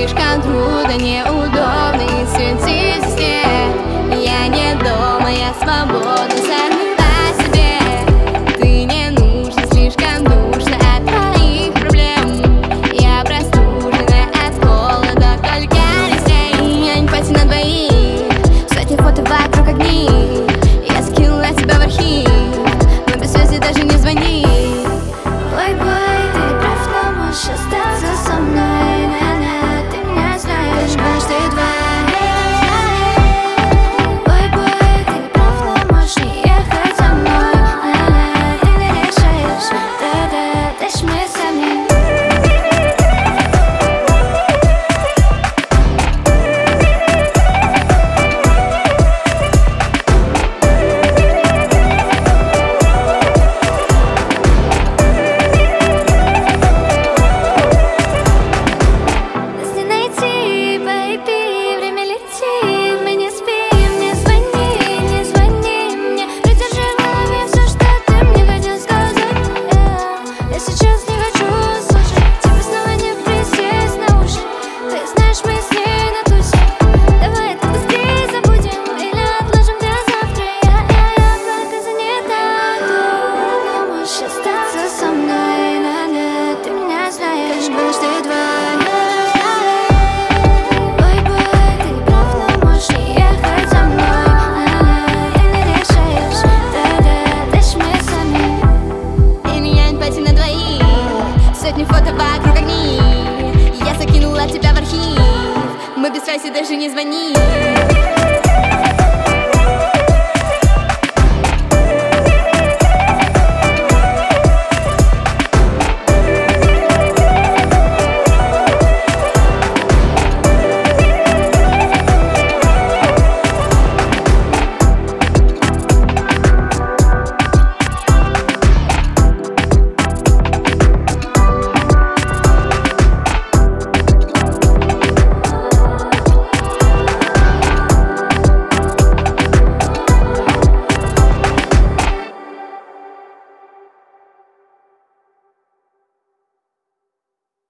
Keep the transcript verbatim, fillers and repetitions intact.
слишком трудно, неудобно, и свети здесь нет. Я не дома, я свободна сама по себе. Ты не нужна, слишком душно от твоих проблем. Я простужена от холода, только листей. Я не пойти на двоих, сотни фото вокруг огни. Я скинула тебя в архив, но без связи даже не звони. Ой-бой, ты прав, но можешь остаться со мной. На-на, ты меня знаешь, дважды два. Ой-бой, ты прав, но можешь не ехать со мной. На-на, ты не решаешь, да-да, дальше мы сами. Остаться со мной, на-на, ты меня знаешь, дважды два. Ой-бой, ты прав, но можешь не ехать со мной. На-на, ты не решаешь, да-да, дальше мы сами. И меня не пойти на двоих, сотни фото вокруг огни. Я закинула тебя в архив, мы без связи даже не звони.